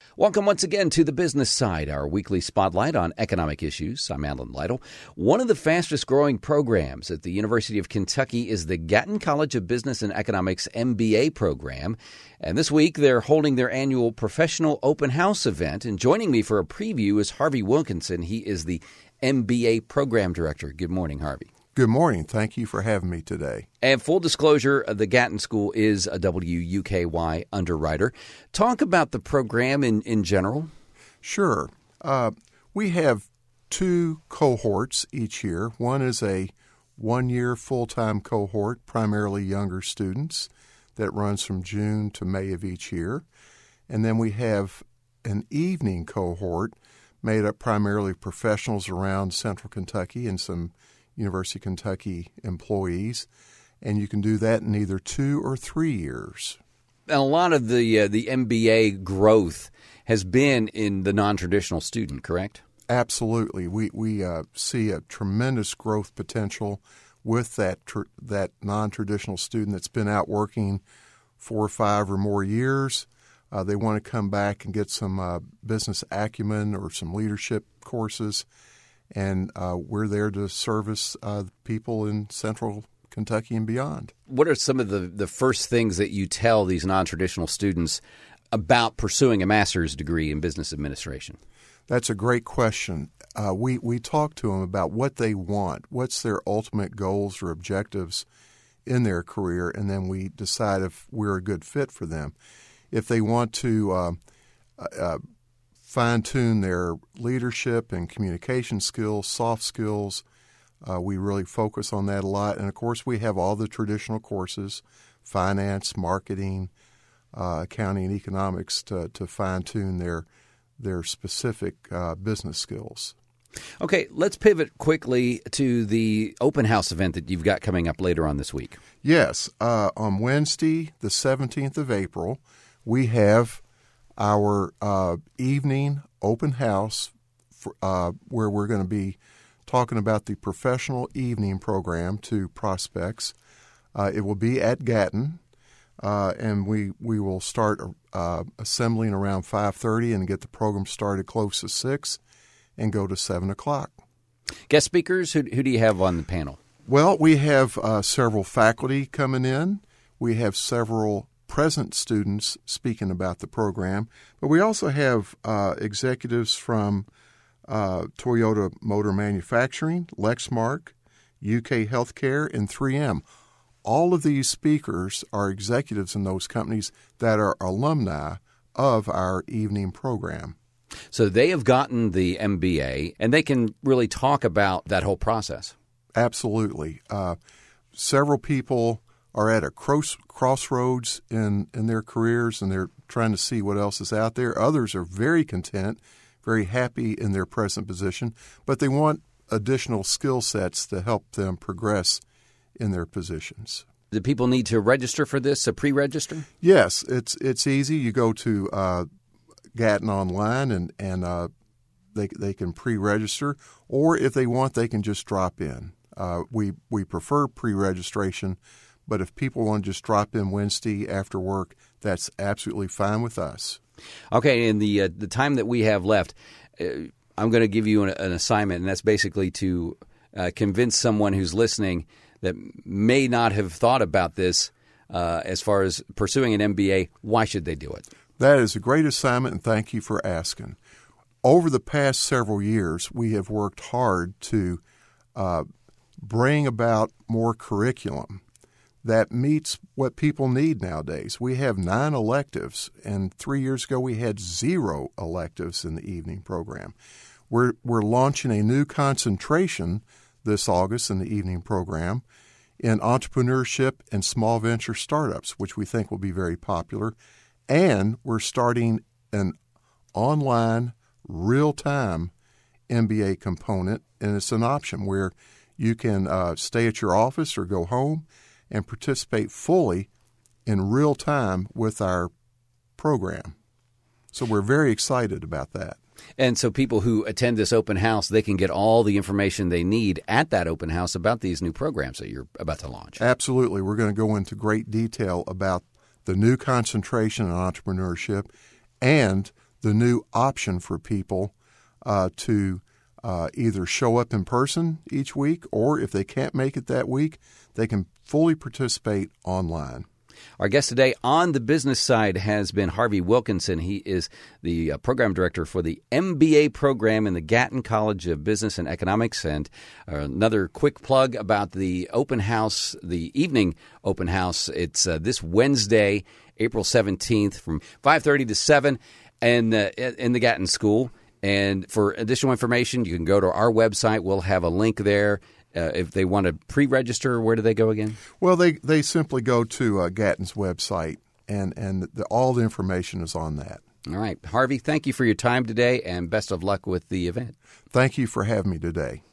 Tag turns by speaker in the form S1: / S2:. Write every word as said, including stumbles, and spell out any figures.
S1: Welcome once again to the Business Side, our weekly spotlight on economic issues. I'm Alan Lytle. One of the fastest growing programs at the University of Kentucky is the Gatton College of Business and Economics M B A program. And this week, they're holding their annual professional open house event. And joining me for a preview is Harvey Wilkinson. He is the M B A program director. Good morning, Harvey.
S2: Good morning. Thank you for having me today.
S1: And full disclosure, the Gatton School is a W U K Y underwriter. Talk about the program in, in general.
S2: Sure. Uh, we have two cohorts each year. One is a one-year full-time cohort, primarily younger students, that runs from June to May of each year. And then we have an evening cohort made up primarily of professionals around Central Kentucky and some University of Kentucky employees, and you can do that in either two or three years.
S1: And a lot of the uh, the M B A growth has been in the non-traditional student, correct?
S2: Absolutely. We we uh, see a tremendous growth potential with that tr- that non-traditional student that's been out working four or five or more years. Uh, they want to come back and get some uh, business acumen or some leadership courses. And uh, we're there to service uh, people in Central Kentucky and beyond.
S1: What are some of the, the first things that you tell these non-traditional students about pursuing a master's degree in business administration?
S2: That's a great question. Uh, we, we talk to them about what they want, what's their ultimate goals or objectives in their career, and then we decide if we're a good fit for them. If they want to uh, uh, fine-tune their leadership and communication skills, soft skills. Uh, we really focus on that a lot. And, of course, we have all the traditional courses, finance, marketing, uh, accounting, and economics to, to fine-tune their, their specific uh, business skills.
S1: Okay, let's pivot quickly to the open house event that you've got coming up later on this week.
S2: Yes. Uh, on Wednesday, the seventeenth of April, we have our uh, evening open house for, uh, where we're going to be talking about the professional evening program to prospects. Uh, it will be at Gatton, uh, and we, we will start uh, assembling around five thirty and get the program started close to six and go to seven o'clock.
S1: Guest speakers, who, who do you have on the panel?
S2: Well, we have uh, several faculty coming in. We have several present students speaking about the program, but we also have uh, executives from uh, Toyota Motor Manufacturing, Lexmark, U K Healthcare, and three M. All of these speakers are executives in those companies that are alumni of our evening program.
S1: So they have gotten the M B A, and they can really talk about that whole process.
S2: Absolutely. Uh, several people are at a cross, crossroads in, in their careers, and they're trying to see what else is out there. Others are very content, very happy in their present position, but they want additional skill sets to help them progress in their positions.
S1: Do people need to register for this, a pre-register?
S2: Yes, it's it's easy. You go to uh, Gatton online, and, and uh, they, they can pre-register, or if they want, they can just drop in. Uh, we, we prefer pre-registration, but if people want to just drop in Wednesday after work, that's absolutely fine with us.
S1: Okay, in the uh, the time that we have left, uh, I'm going to give you an, an assignment, and that's basically to uh, convince someone who's listening that may not have thought about this uh, as far as pursuing an M B A. Why should they do it?
S2: That is a great assignment, and thank you for asking. Over the past several years, we have worked hard to uh, bring about more curriculum that meets what people need nowadays. We have nine electives, and three years ago we had zero electives in the evening program. We're we're launching a new concentration this August in the evening program in entrepreneurship and small venture startups, which we think will be very popular. And we're starting an online, real-time M B A component, and it's an option where you can uh, stay at your office or go home and participate fully in real time with our program. So we're very excited about that.
S1: And so people who attend this open house, they can get all the information they need at that open house about these new programs that you're about to launch.
S2: Absolutely. We're going to go into great detail about the new concentration in entrepreneurship and the new option for people uh, to uh, either show up in person each week, or if they can't make it that week, they can fully participate online.
S1: Our guest today on the business side has been Harvey Wilkinson. He is the uh, program director for the M B A program in the Gatton College of Business and Economics. And uh, another quick plug about the open house, the evening open house. It's uh, this Wednesday, April seventeenth from five thirty to seven and, uh, in the Gatton School. And for additional information, you can go to our website. We'll have a link there. Uh, if they want to pre-register, where do they go again?
S2: Well, they, they simply go to uh, Gatton's website, and, and the, all the information is on that.
S1: All right. Harvey, thank you for your time today, and best of luck with the event.
S2: Thank you for having me today.